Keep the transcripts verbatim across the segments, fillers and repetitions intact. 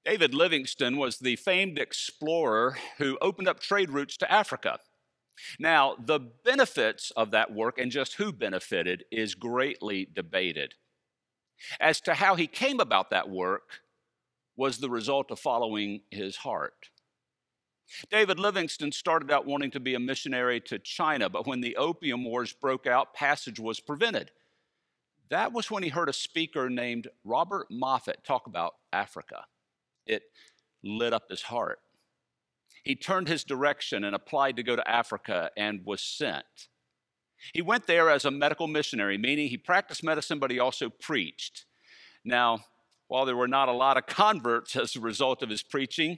David Livingstone was the famed explorer who opened up trade routes to Africa. Now, the benefits of that work and just who benefited is greatly debated. As to how he came about that work was the result of following his heart. David Livingstone started out wanting to be a missionary to China, but when the Opium Wars broke out, passage was prevented. That was when he heard a speaker named Robert Moffat talk about Africa. It lit up his heart. He turned his direction and applied to go to Africa and was sent. He went there as a medical missionary, meaning he practiced medicine, but he also preached. Now, while there were not a lot of converts as a result of his preaching,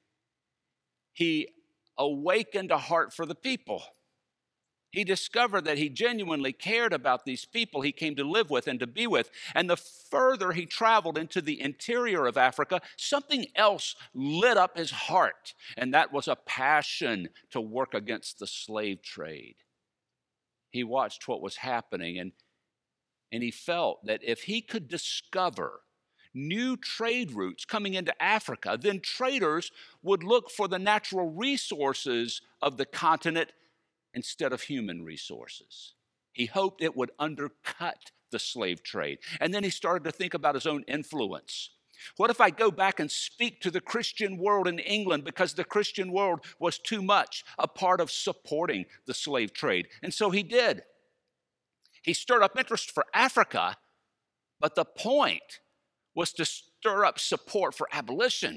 he awakened a heart for the people. He discovered that he genuinely cared about these people he came to live with and to be with. And the further he traveled into the interior of Africa, something else lit up his heart, and that was a passion to work against the slave trade. He watched what was happening, and, and he felt that if he could discover new trade routes coming into Africa, then traders would look for the natural resources of the continent instead of human resources. He hoped it would undercut the slave trade. And then he started to think about his own influence. What if I go back and speak to the Christian world in England, because the Christian world was too much a part of supporting the slave trade? And so he did. He stirred up interest for Africa, but the point was to stir up support for abolition.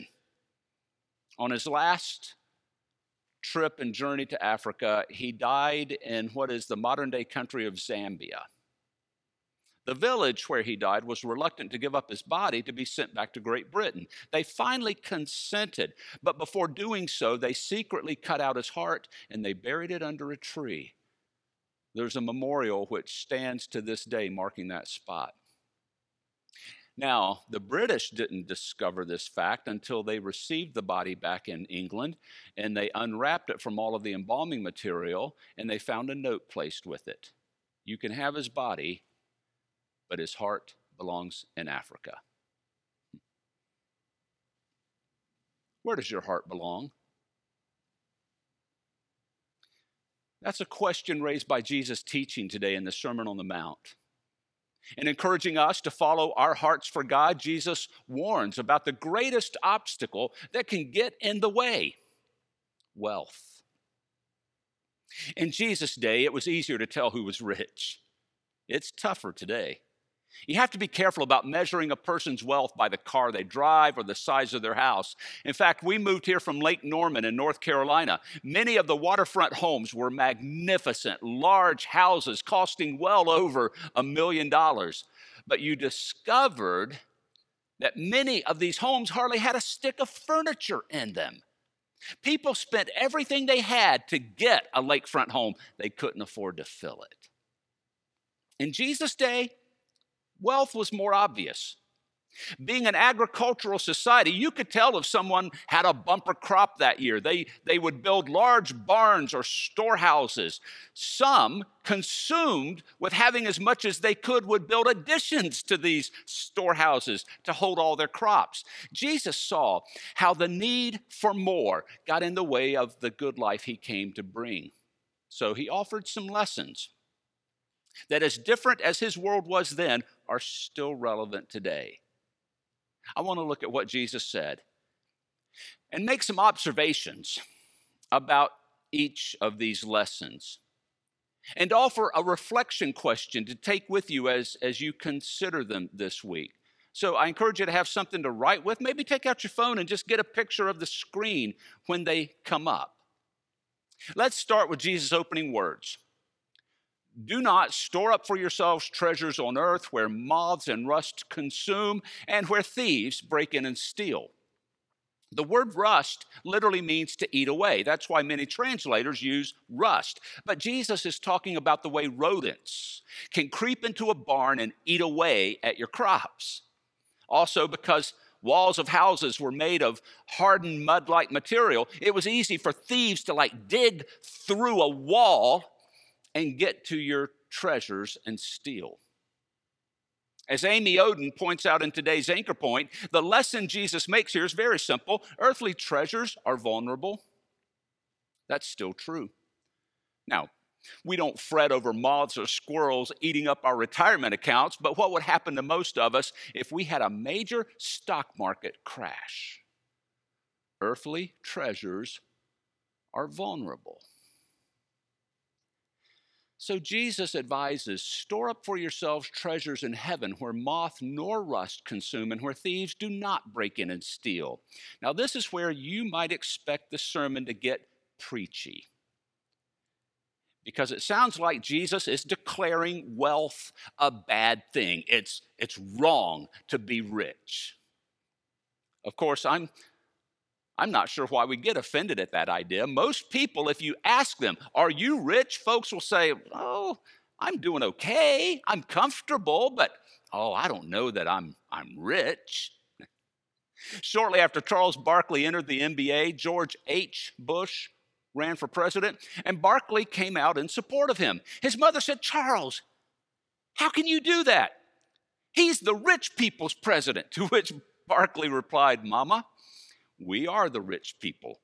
On his last trip and journey to Africa, he died in what is the modern-day country of Zambia. The village where he died was reluctant to give up his body to be sent back to Great Britain. They finally consented, but before doing so, they secretly cut out his heart and they buried it under a tree. There's a memorial which stands to this day marking that spot. Now, the British didn't discover this fact until they received the body back in England, and they unwrapped it from all of the embalming material, and they found a note placed with it. You can have his body, but his heart belongs in Africa. Where does your heart belong? That's a question raised by Jesus' teaching today in the Sermon on the Mount. In encouraging us to follow our hearts for God, Jesus warns about the greatest obstacle that can get in the way: wealth. In Jesus' day, it was easier to tell who was rich. It's tougher today. You have to be careful about measuring a person's wealth by the car they drive or the size of their house. In fact, we moved here from Lake Norman in North Carolina. Many of the waterfront homes were magnificent, large houses costing well over a million dollars. But you discovered that many of these homes hardly had a stick of furniture in them. People spent everything they had to get a lakefront home. They couldn't afford to fill it. In Jesus' day, wealth was more obvious. Being an agricultural society, you could tell if someone had a bumper crop that year. They, they would build large barns or storehouses. Some, consumed with having as much as they could, would build additions to these storehouses to hold all their crops. Jesus saw how the need for more got in the way of the good life he came to bring. So he offered some lessons that, as different as his world was then, are still relevant today. I want to look at what Jesus said and make some observations about each of these lessons and offer a reflection question to take with you as, as you consider them this week. So I encourage you to have something to write with. Maybe take out your phone and just get a picture of the screen when they come up. Let's start with Jesus' opening words. Do not store up for yourselves treasures on earth where moths and rust consume and where thieves break in and steal. The word rust literally means to eat away. That's why many translators use rust. But Jesus is talking about the way rodents can creep into a barn and eat away at your crops. Also, because walls of houses were made of hardened mud-like material, it was easy for thieves to like dig through a wall and get to your treasures and steal. As Amy Oden points out in today's Anchor Point, the lesson Jesus makes here is very simple. Earthly treasures are vulnerable. That's still true. Now, we don't fret over moths or squirrels eating up our retirement accounts, but what would happen to most of us if we had a major stock market crash? Earthly treasures are vulnerable. So Jesus advises, store up for yourselves treasures in heaven where moth nor rust consume and where thieves do not break in and steal. Now, this is where you might expect the sermon to get preachy, because it sounds like Jesus is declaring wealth a bad thing. It's, it's wrong to be rich. Of course, I'm I'm not sure why we get offended at that idea. Most people, if you ask them, are you rich? Folks will say, oh, I'm doing okay. I'm comfortable, but oh, I don't know that I'm, I'm rich. Shortly after Charles Barkley entered the N B A, George H. Bush ran for president, and Barkley came out in support of him. His mother said, Charles, how can you do that? He's the rich people's president. To which Barkley replied, Mama, we are the rich people.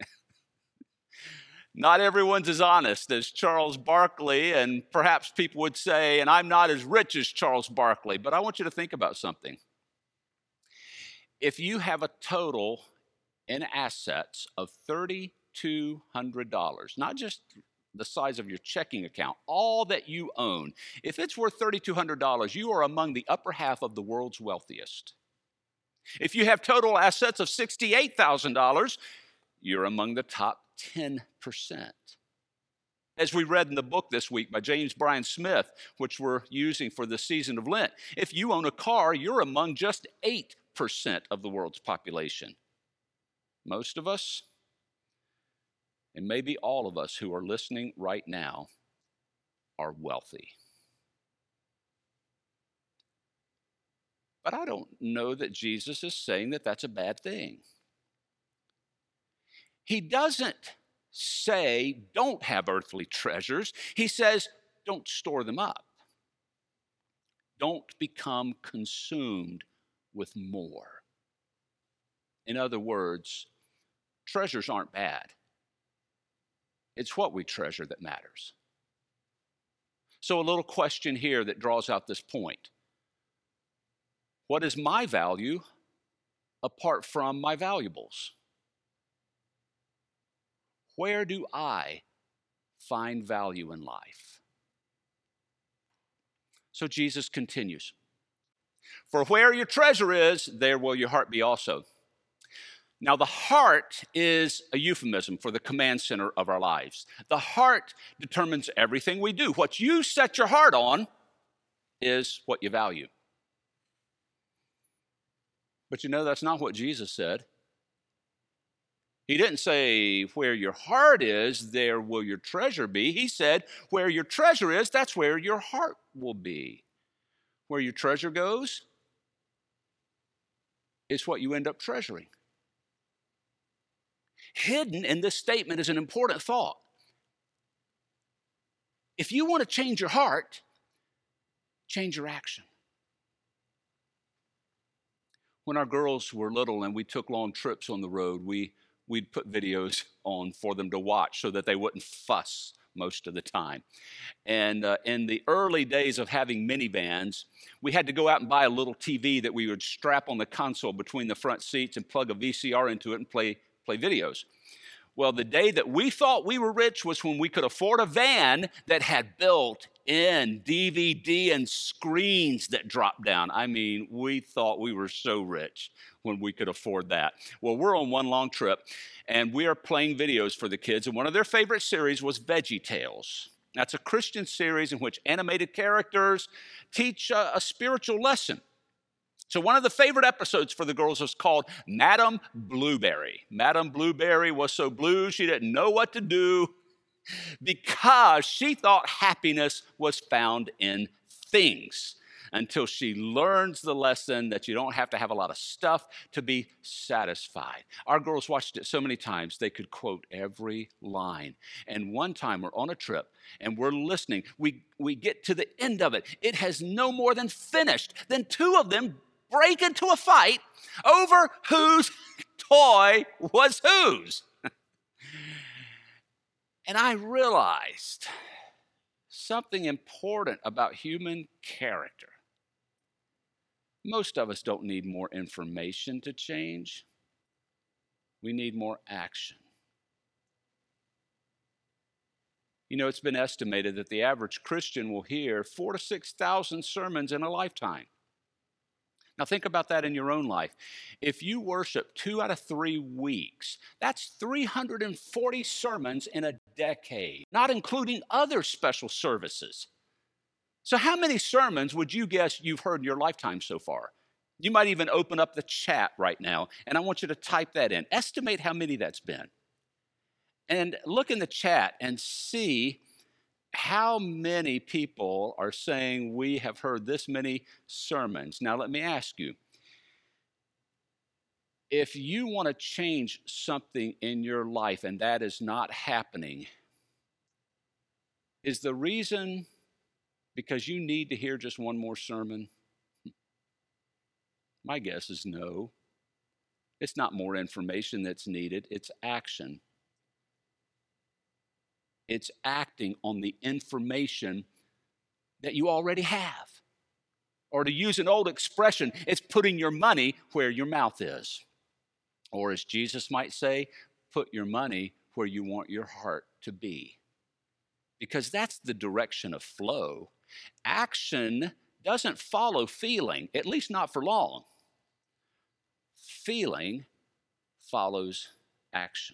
Not everyone's as honest as Charles Barkley, and perhaps people would say, and I'm not as rich as Charles Barkley, but I want you to think about something. If you have a total in assets of three thousand two hundred dollars, not just the size of your checking account, all that you own, if it's worth three thousand two hundred dollars, you are among the upper half of the world's wealthiest. If you have total assets of sixty-eight thousand dollars, you're among the top ten percent. As we read in the book this week by James Bryan Smith, which we're using for the season of Lent, if you own a car, you're among just eight percent of the world's population. Most of us, and maybe all of us who are listening right now, are wealthy. But I don't know that Jesus is saying that that's a bad thing. He doesn't say don't have earthly treasures. He says don't store them up. Don't become consumed with more. In other words, treasures aren't bad. It's what we treasure that matters. So a little question here that draws out this point. What is my value apart from my valuables? Where do I find value in life? So Jesus continues. For where your treasure is, there will your heart be also. Now, the heart is a euphemism for the command center of our lives. The heart determines everything we do. What you set your heart on is what you value. But you know, that's not what Jesus said. He didn't say, where your heart is, there will your treasure be. He said, where your treasure is, that's where your heart will be. Where your treasure goes is what you end up treasuring. Hidden in this statement is an important thought. If you want to change your heart, change your action. When our girls were little and we took long trips on the road, we, we'd put videos on for them to watch so that they wouldn't fuss most of the time. And uh, in the early days of having minivans, we had to go out and buy a little T V that we would strap on the console between the front seats and plug a V C R into it and play, play videos. Well, the day that we thought we were rich was when we could afford a van that had built-in D V D and screens that dropped down. I mean, we thought we were so rich when we could afford that. Well, we're on one long trip, and we are playing videos for the kids, and one of their favorite series was VeggieTales. That's a Christian series in which animated characters teach a, a spiritual lesson. So one of the favorite episodes for the girls was called Madame Blueberry. Madame Blueberry was so blue she didn't know what to do because she thought happiness was found in things. until she learns the lesson that you don't have to have a lot of stuff to be satisfied. Our girls watched it so many times, they could quote every line. And one time we're on a trip and we're listening. We, we get to the end of it. It has no more than finished. Then two of them break into a fight over whose toy was whose. And I realized something important about human character. Most of us don't need more information to change. We need more action. You know, it's been estimated that the average Christian will hear four to six thousand sermons in a lifetime. Now think about that in your own life. If you worship two out of three weeks, that's three hundred forty sermons in a decade, not including other special services. So how many sermons would you guess you've heard in your lifetime so far? You might even open up the chat right now, and I want you to type that in. Estimate how many that's been. And look in the chat and see how many people are saying we have heard this many sermons. Now, let me ask you, if you want to change something in your life and that is not happening, is the reason because you need to hear just one more sermon? My guess is no. It's not more information that's needed, it's action. It's acting on the information that you already have. Or to use an old expression, it's putting your money where your mouth is. Or as Jesus might say, put your money where you want your heart to be. Because that's the direction of flow. Action doesn't follow feeling, at least not for long. Feeling follows action.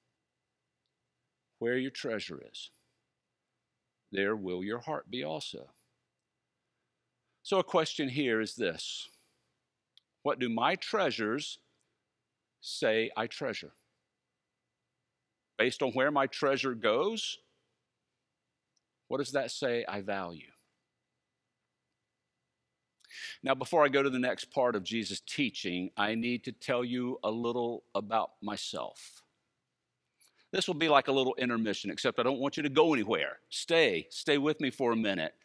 Where your treasure is, there will your heart be also. So a question here is this: what do my treasures say I treasure? Based on where my treasure goes, what does that say I value? Now, before I go to the next part of Jesus' teaching, I need to tell you a little about myself. This will be like a little intermission, except I don't want you to go anywhere. Stay, stay with me for a minute.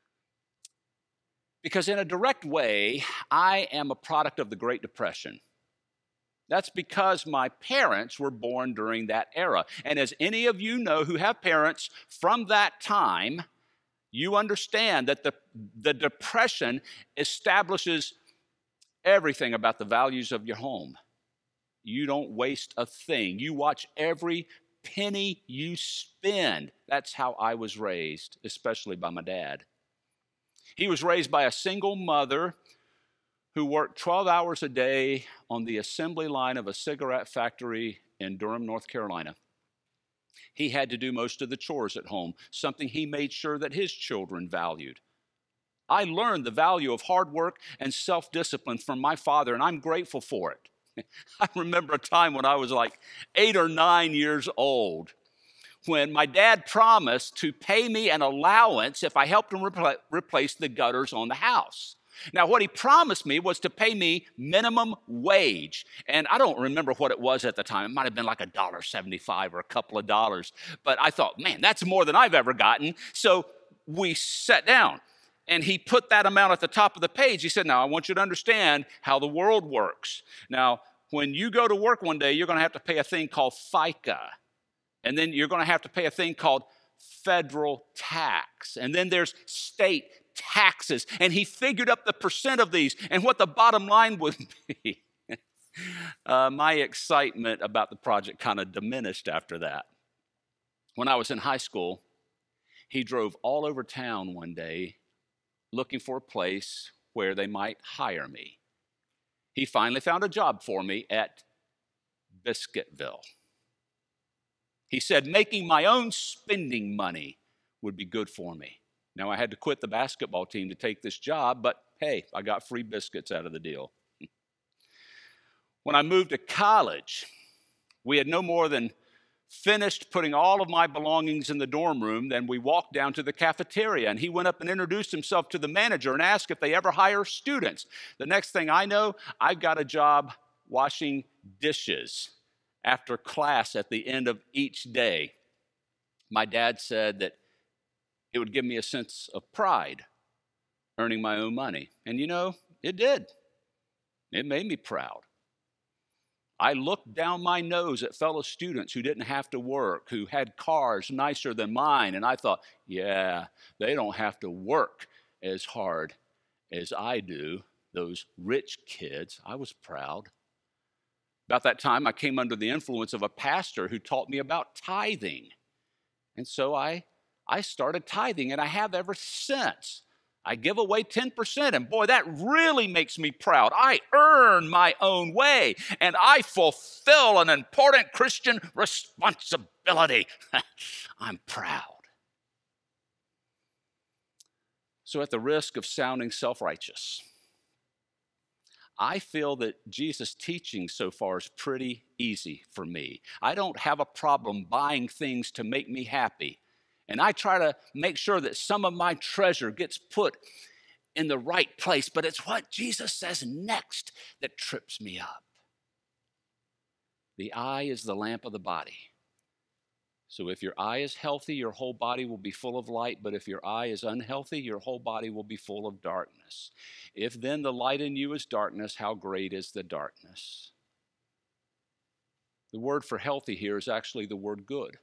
Because in a direct way, I am a product of the Great Depression. That's because my parents were born during that era. And as any of you know who have parents from that time, you understand that the, the Depression establishes everything about the values of your home. You don't waste a thing. You watch every penny you spend. That's how I was raised, especially by my dad. He was raised by a single mother who worked twelve hours a day on the assembly line of a cigarette factory in Durham, North Carolina. He had to do most of the chores at home, something he made sure that his children valued. I learned the value of hard work and self-discipline from my father, and I'm grateful for it. I remember a time when I was like eight or nine years old when my dad promised to pay me an allowance if I helped him repl- replace the gutters on the house. Now, what he promised me was to pay me minimum wage. And I don't remember what it was at the time. It might have been like a dollar seventy-five or a couple of dollars. But I thought, man, that's more than I've ever gotten. So we sat down. And he put that amount at the top of the page. He said, now, I want you to understand how the world works. Now, when you go to work one day, you're going to have to pay a thing called FICA. And then you're going to have to pay a thing called federal tax. And then there's state taxes. And he figured up the percent of these and what the bottom line would be. uh, my excitement about the project kind of diminished after that. When I was in high school, he drove all over town one day looking for a place where they might hire me. He finally found a job for me at Biscuitville. He said making my own spending money would be good for me. Now, I had to quit the basketball team to take this job, but hey, I got free biscuits out of the deal. When I moved to college, we had no more than finished putting all of my belongings in the dorm room, then we walked down to the cafeteria, and he went up and introduced himself to the manager and asked if they ever hire students. The next thing I know, I've got a job washing dishes after class at the end of each day. My dad said that it would give me a sense of pride earning my own money. And you know, it did. It made me proud. I looked down my nose at fellow students who didn't have to work, who had cars nicer than mine, and I thought, yeah, they don't have to work as hard as I do, those rich kids. I was proud. About that time, I came under the influence of a pastor who taught me about tithing. And so I, I started tithing, and I have ever since. I give away ten percent, and boy, that really makes me proud. I earn my own way, and I fulfill an important Christian responsibility. I'm proud. So at the risk of sounding self-righteous, I feel that Jesus' teaching so far is pretty easy for me. I don't have a problem buying things to make me happy. And I try to make sure that some of my treasure gets put in the right place. But it's what Jesus says next that trips me up. The eye is the lamp of the body. So if your eye is healthy, your whole body will be full of light. But if your eye is unhealthy, your whole body will be full of darkness. If then the light in you is darkness, how great is the darkness? The word for healthy here is actually the word good.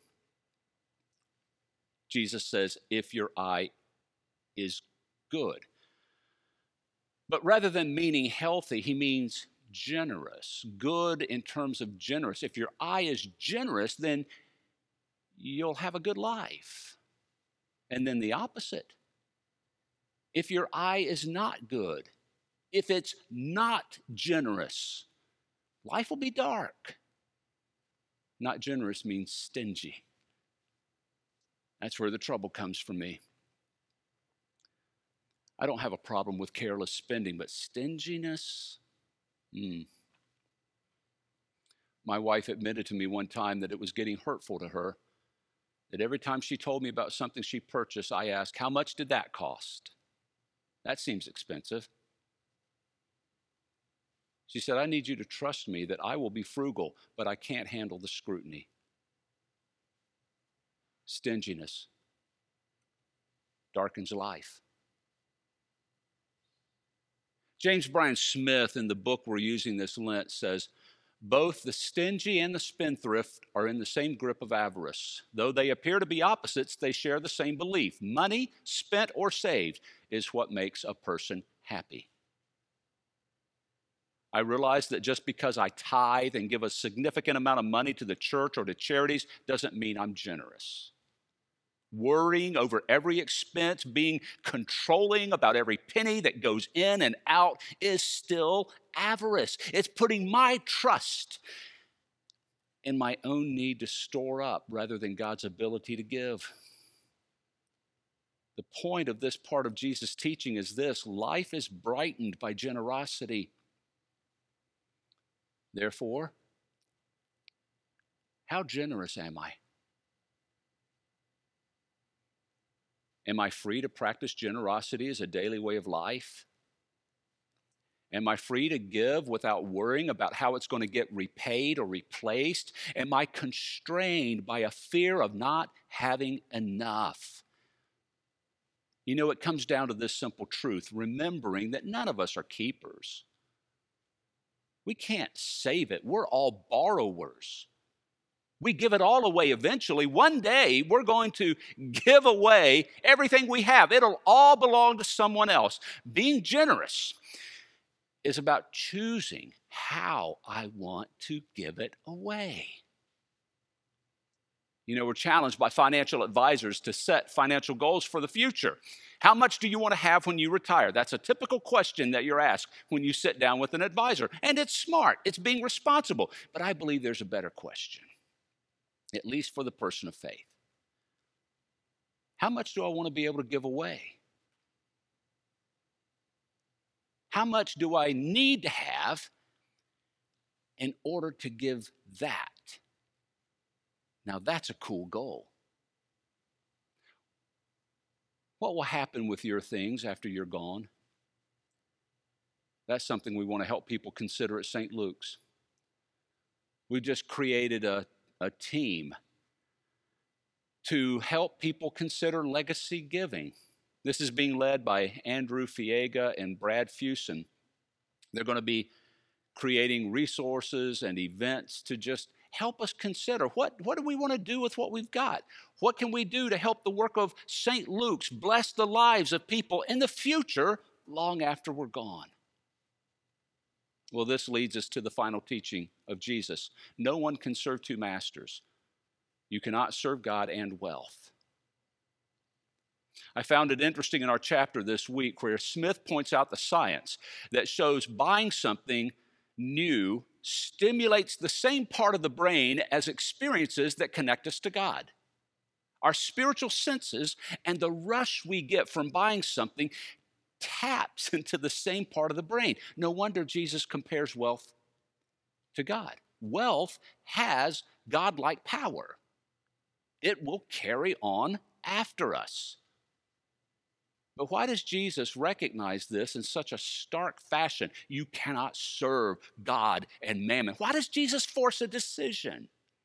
Jesus says, if your eye is good. But rather than meaning healthy, he means generous. Good in terms of generous. If your eye is generous, then you'll have a good life. And then the opposite. If your eye is not good, if it's not generous, life will be dark. Not generous means stingy. That's where the trouble comes for me. I don't have a problem with careless spending, but stinginess? Mm. My wife admitted to me one time that it was getting hurtful to her, that every time she told me about something she purchased, I asked, how much did that cost? That seems expensive. She said, I need you to trust me that I will be frugal, but I can't handle the scrutiny. Stinginess darkens life. James Bryan Smith, in the book we're using this Lent, says, both the stingy and the spendthrift are in the same grip of avarice. Though they appear to be opposites, they share the same belief. Money, spent or saved, is what makes a person happy. I realize that just because I tithe and give a significant amount of money to the church or to charities doesn't mean I'm generous. Worrying over every expense, being controlling about every penny that goes in and out is still avarice. It's putting my trust in my own need to store up rather than God's ability to give. The point of this part of Jesus' teaching is this: life is brightened by generosity. Therefore, how generous am I? Am I free to practice generosity as a daily way of life? Am I free to give without worrying about how it's going to get repaid or replaced? Am I constrained by a fear of not having enough? You know, it comes down to this simple truth, remembering that none of us are keepers. We can't save it. We're all borrowers. We give it all away eventually. One day, we're going to give away everything we have. It'll all belong to someone else. Being generous is about choosing how I want to give it away. You know, we're challenged by financial advisors to set financial goals for the future. How much do you want to have when you retire? That's a typical question that you're asked when you sit down with an advisor. And it's smart. It's being responsible. But I believe there's a better question, at least for the person of faith. How much do I want to be able to give away? How much do I need to have in order to give that? Now that's a cool goal. What will happen with your things after you're gone? That's something we want to help people consider at Saint Luke's. We just created a, a team to help people consider legacy giving. This is being led by Andrew Fiega and Brad Fusen. They're going to be creating resources and events to just help us consider what, what do we want to do with what we've got? What can we do to help the work of Saint Luke's bless the lives of people in the future long after we're gone? Well, this leads us to the final teaching of Jesus. No one can serve two masters. You cannot serve God and wealth. I found it interesting in our chapter this week where Smith points out the science that shows buying something new stimulates the same part of the brain as experiences that connect us to God. Our spiritual senses and the rush we get from buying something taps into the same part of the brain. No wonder Jesus compares wealth to God. Wealth has God-like power. It will carry on after us. But why does Jesus recognize this in such a stark fashion? You cannot serve God and mammon. Why does Jesus force a decision?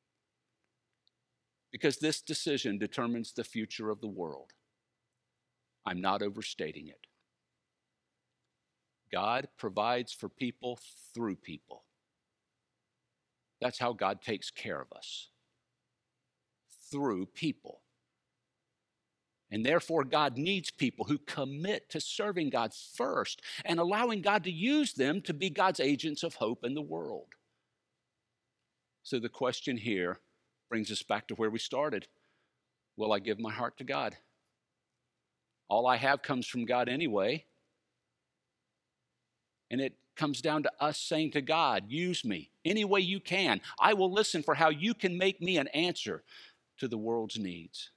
Because this decision determines the future of the world. I'm not overstating it. God provides for people through people. That's how God takes care of us. Through people. And therefore, God needs people who commit to serving God first and allowing God to use them to be God's agents of hope in the world. So the question here brings us back to where we started. Will I give my heart to God? All I have comes from God anyway. And it comes down to us saying to God, use me any way you can. I will listen for how you can make me an answer to the world's needs.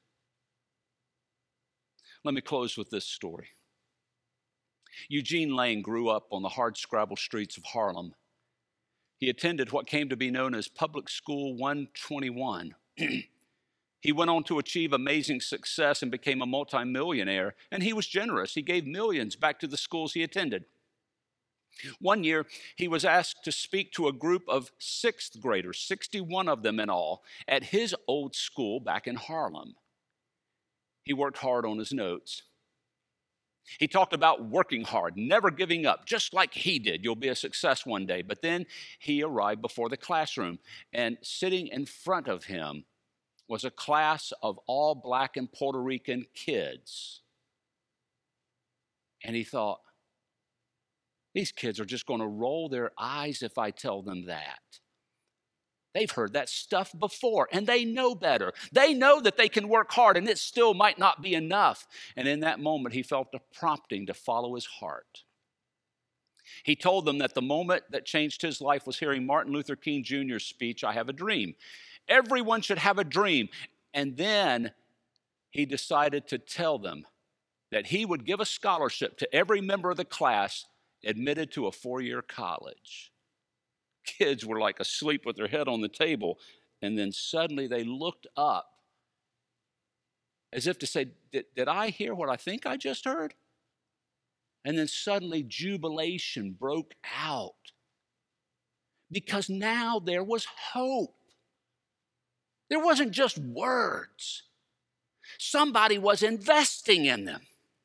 Let me close with this story. Eugene Lane grew up on the hardscrabble streets of Harlem. He attended what came to be known as Public School one twenty-one. He went on to achieve amazing success and became a multimillionaire, and he was generous. He gave millions back to the schools he attended. One year, he was asked to speak to a group of sixth graders, sixty-one of them in all, at his old school back in Harlem. He worked hard on his notes. He talked about working hard, never giving up, just like he did. You'll be a success one day. But then he arrived before the classroom, and sitting in front of him was a class of all Black and Puerto Rican kids. And he thought, these kids are just going to roll their eyes if I tell them that. They've heard that stuff before, and they know better. They know that they can work hard, and it still might not be enough. And in that moment, he felt a prompting to follow his heart. He told them that the moment that changed his life was hearing Martin Luther King Junior's speech, I Have a Dream. Everyone should have a dream. And then he decided to tell them that he would give a scholarship to every member of the class admitted to a four-year college. Kids were like asleep with their head on the table, and then suddenly they looked up as if to say, did, did I hear what I think I just heard? And then suddenly jubilation broke out because now there was hope. There wasn't just words. Somebody was investing in them.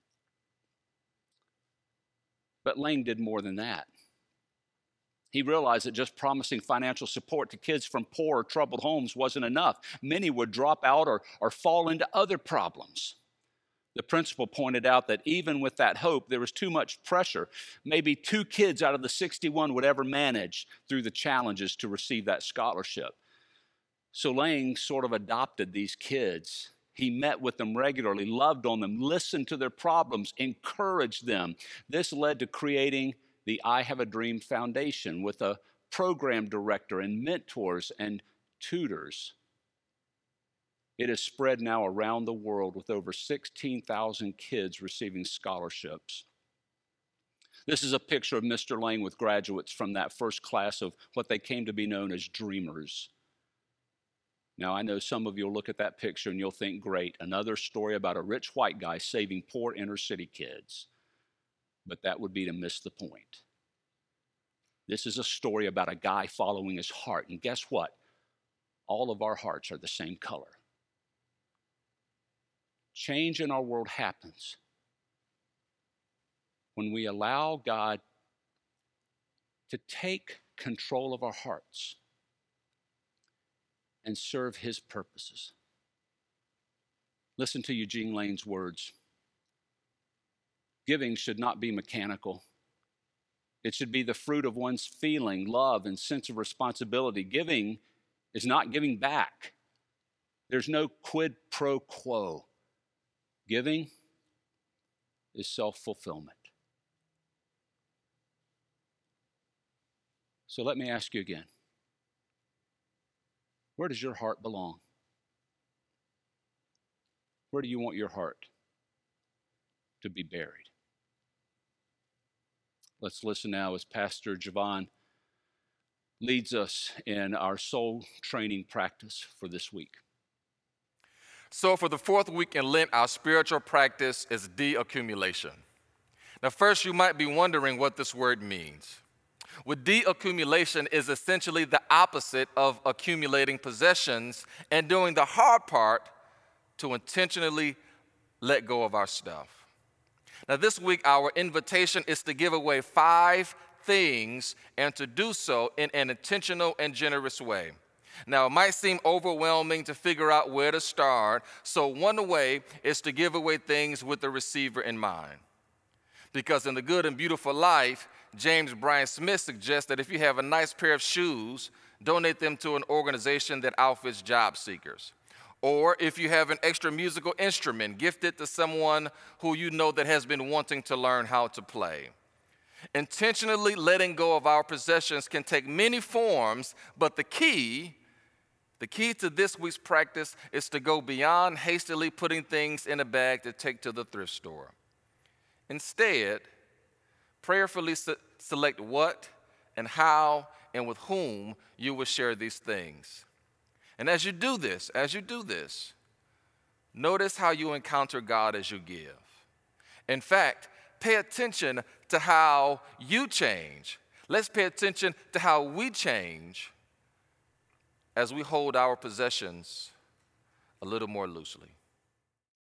But Lane did more than that. He realized that just promising financial support to kids from poor or troubled homes wasn't enough. Many would drop out or, or fall into other problems. The principal pointed out that even with that hope, there was too much pressure. Maybe two kids out of the sixty-one would ever manage through the challenges to receive that scholarship. So Lane sort of adopted these kids. He met with them regularly, loved on them, listened to their problems, encouraged them. This led to creating the I Have a Dream Foundation with a program director and mentors and tutors. It is spread now around the world with over sixteen thousand kids receiving scholarships. This is a picture of Mister Lane with graduates from that first class of what they came to be known as Dreamers. Now, I know some of you will look at that picture and you'll think, great, another story about a rich white guy saving poor inner city kids. But that would be to miss the point. This is a story about a guy following his heart. And guess what? All of our hearts are the same color. Change in our world happens when we allow God to take control of our hearts and serve his purposes. Listen to Eugene Lane's words. Giving should not be mechanical. It should be the fruit of one's feeling, love, and sense of responsibility. Giving is not giving back. There's no quid pro quo. Giving is self-fulfillment. So let me ask you again. Where does your heart belong? Where do you want your heart to be buried? Let's listen now as Pastor Javon leads us in our soul training practice for this week. So for the fourth week in Lent, our spiritual practice is deaccumulation. Now first, you might be wondering what this word means. Well, deaccumulation is essentially the opposite of accumulating possessions and doing the hard part to intentionally let go of our stuff. Now this week, our invitation is to give away five things and to do so in an intentional and generous way. Now, it might seem overwhelming to figure out where to start, so one way is to give away things with the receiver in mind. Because in The Good and Beautiful Life, James Bryan Smith suggests that if you have a nice pair of shoes, donate them to an organization that outfits job seekers. Or if you have an extra musical instrument, gift it to someone who you know that has been wanting to learn how to play. Intentionally letting go of our possessions can take many forms, but the key, the key to this week's practice is to go beyond hastily putting things in a bag to take to the thrift store. Instead, prayerfully se- select what and how and with whom you will share these things. And as you do this, as you do this, notice how you encounter God as you give. In fact, pay attention to how you change. Let's pay attention to how we change as we hold our possessions a little more loosely.